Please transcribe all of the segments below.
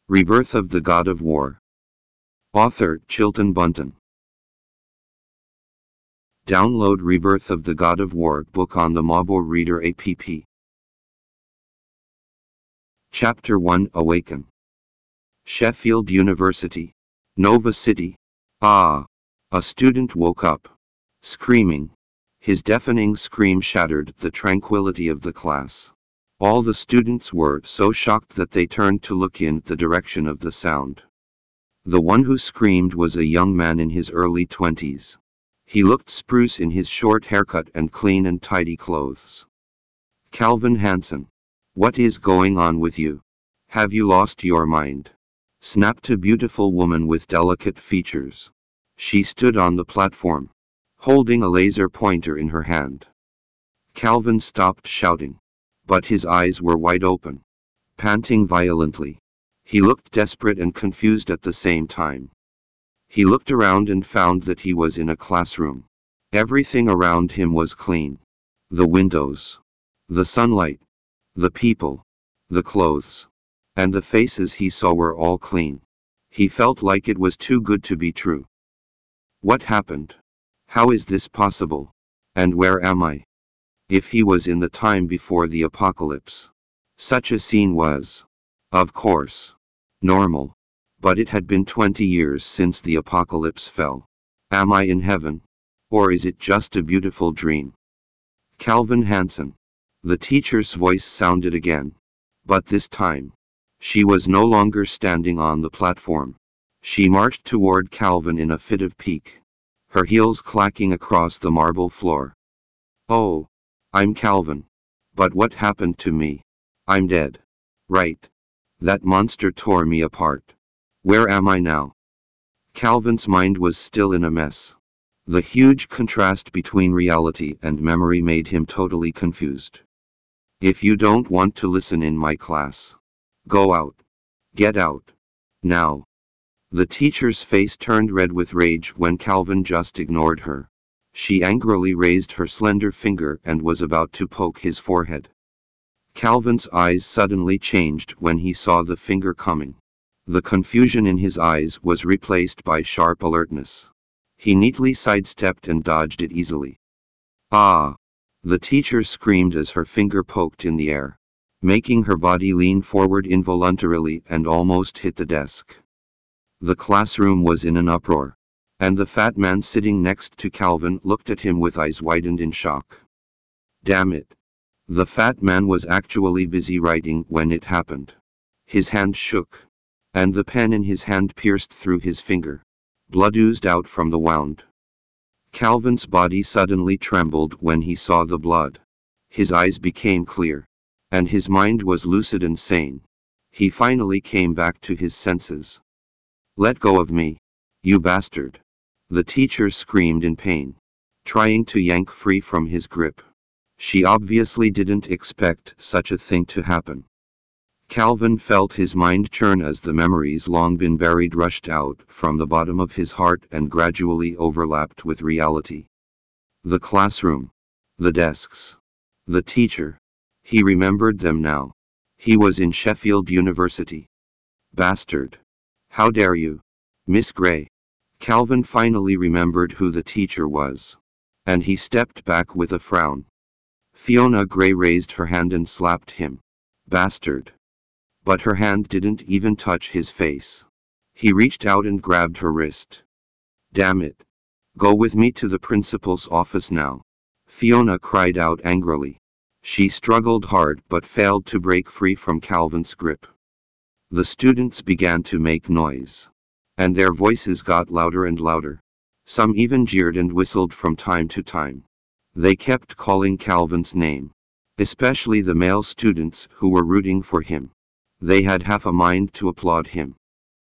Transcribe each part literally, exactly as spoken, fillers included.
Rebirth of the God of War. Author, Chilton Bunton. Download Rebirth of the God of War book on the Mobile Reader app. Chapter one Awaken. Sheffield University, Nova City. Ah! A student woke up, screaming. His deafening scream shattered the tranquility of the class. All the students were so shocked that they turned to look in the direction of the sound. The one who screamed was a young man in his early twenties. He looked spruce in his short haircut and clean and tidy clothes. Calvin Hansen. What is going on with you? Have you lost your mind? Snapped a beautiful woman with delicate features. She stood on the platform, holding a laser pointer in her hand. Calvin stopped shouting, but his eyes were wide open, panting violently. He looked desperate and confused at the same time. He looked around and found that he was in a classroom. Everything around him was clean. The windows, the sunlight, the people, the clothes, and the faces he saw were all clean. He felt like it was too good to be true. What happened? How is this possible? And where am I? If he was in the time before the apocalypse, such a scene was, of course, normal. But it had been twenty years since the apocalypse fell. Am I in heaven? Or is it just a beautiful dream? Calvin Hansen. The teacher's voice sounded again. But this time, she was no longer standing on the platform. She marched toward Calvin in a fit of pique, her heels clacking across the marble floor. Oh, I'm Calvin. But what happened to me? I'm dead. Right. That monster tore me apart. Where am I now? Calvin's mind was still in a mess. The huge contrast between reality and memory made him totally confused. If you don't want to listen in my class, go out. Get out. Now. The teacher's face turned red with rage when Calvin just ignored her. She angrily raised her slender finger and was about to poke his forehead. Calvin's eyes suddenly changed when he saw the finger coming. The confusion in his eyes was replaced by sharp alertness. He neatly sidestepped and dodged it easily. Ah! The teacher screamed as her finger poked in the air, making her body lean forward involuntarily and almost hit the desk. The classroom was in an uproar, and the fat man sitting next to Calvin looked at him with eyes widened in shock. Damn it! The fat man was actually busy writing when it happened. His hand shook, and the pen in his hand pierced through his finger. Blood oozed out from the wound. Calvin's body suddenly trembled when he saw the blood. His eyes became clear, and his mind was lucid and sane. He finally came back to his senses. Let go of me, you bastard! The teacher screamed in pain, trying to yank free from his grip. She obviously didn't expect such a thing to happen. Calvin felt his mind churn as the memories long been buried rushed out from the bottom of his heart and gradually overlapped with reality. The classroom, the desks, the teacher. He remembered them now. He was in Sheffield University. Bastard! How dare you, Miss Gray? Calvin finally remembered who the teacher was, and he stepped back with a frown. Fiona Gray raised her hand and slapped him. Bastard! But her hand didn't even touch his face. He reached out and grabbed her wrist. Damn it! Go with me to the principal's office now, Fiona cried out angrily. She struggled hard but failed to break free from Calvin's grip. The students began to make noise, and their voices got louder and louder. Some even jeered and whistled from time to time. They kept calling Calvin's name, especially the male students who were rooting for him. They had half a mind to applaud him.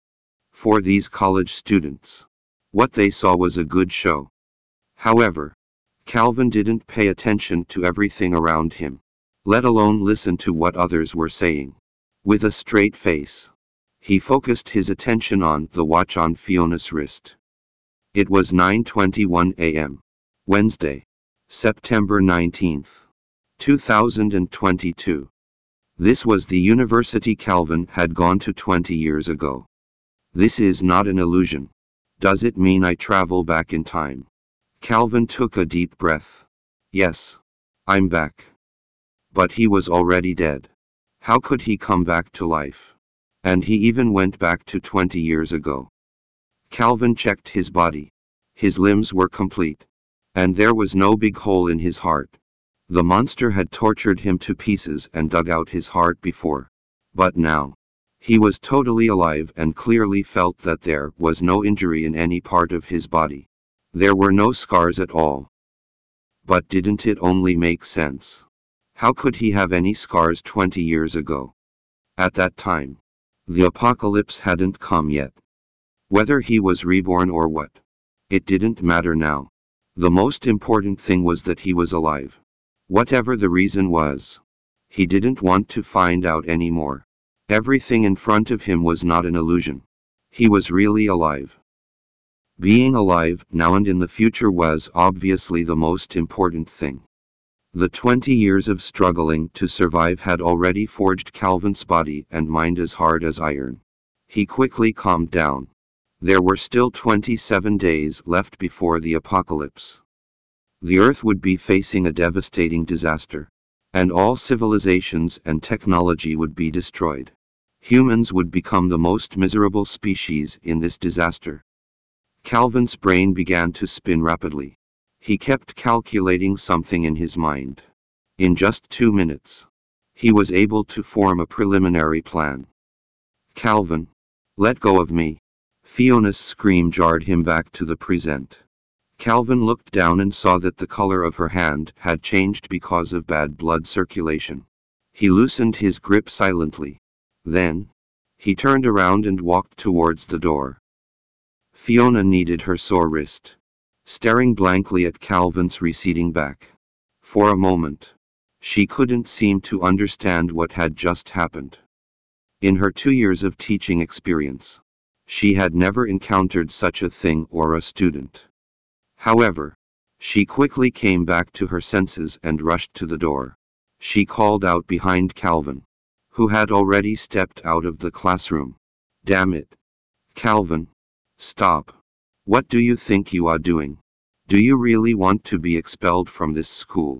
For these college students, what they saw was a good show. However, Calvin didn't pay attention to everything around him, let alone listen to what others were saying. With a straight face, he focused his attention on the watch on Fiona's wrist. It was nine twenty-one a m, Wednesday, September nineteenth, two thousand twenty-two. This was the university Calvin had gone to twenty years ago. This is not an illusion. Does it mean I travel back in time? Calvin took a deep breath. Yes. I'm back. But he was already dead. How could he come back to life? And he even went back to twenty years ago. Calvin checked his body. His limbs were complete. And there was no big hole in his heart. The monster had tortured him to pieces and dug out his heart before. But now, he was totally alive and clearly felt that there was no injury in any part of his body. There were no scars at all. But didn't it only make sense? How could he have any scars twenty years ago? At that time, the apocalypse hadn't come yet. Whether he was reborn or what, it didn't matter now. The most important thing was that he was alive. Whatever the reason was, he didn't want to find out anymore. Everything in front of him was not an illusion. He was really alive. Being alive now and in the future was obviously the most important thing. The twenty years of struggling to survive had already forged Calvin's body and mind as hard as iron. He quickly calmed down. There were still twenty-seven days left before the apocalypse. The Earth would be facing a devastating disaster. And all civilizations and technology would be destroyed. Humans would become the most miserable species in this disaster. Calvin's brain began to spin rapidly. He kept calculating something in his mind. In just two minutes, he was able to form a preliminary plan. Calvin, let go of me. Fiona's scream jarred him back to the present. Calvin looked down and saw that the color of her hand had changed because of bad blood circulation. He loosened his grip silently. Then, he turned around and walked towards the door. Fiona kneaded her sore wrist, staring blankly at Calvin's receding back. For a moment, she couldn't seem to understand what had just happened. In her two years of teaching experience, she had never encountered such a thing or a student. However, she quickly came back to her senses and rushed to the door. She called out behind Calvin, who had already stepped out of the classroom. Damn it. Calvin. Stop. What do you think you are doing? Do you really want to be expelled from this school?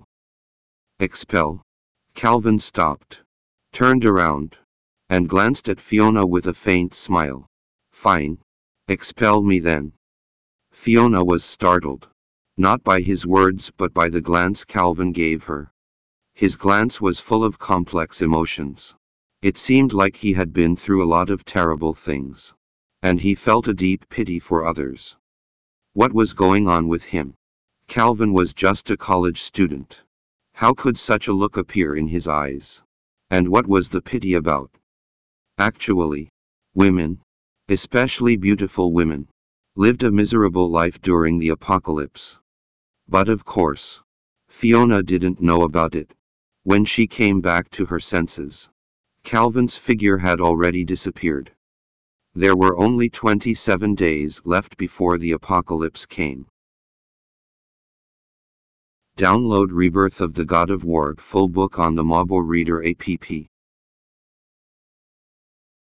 Expel? Calvin stopped, turned around, and glanced at Fiona with a faint smile. Fine. Expel me then. Fiona was startled, not by his words but by the glance Calvin gave her. His glance was full of complex emotions. It seemed like he had been through a lot of terrible things, and he felt a deep pity for others. What was going on with him? Calvin was just a college student. How could such a look appear in his eyes? And what was the pity about? Actually, women, especially beautiful women, lived a miserable life during the apocalypse. But of course, Fiona didn't know about it. When she came back to her senses, Calvin's figure had already disappeared. There were only twenty-seven days left before the apocalypse came. Download Rebirth of the God of War full book on the Mobile Reader app.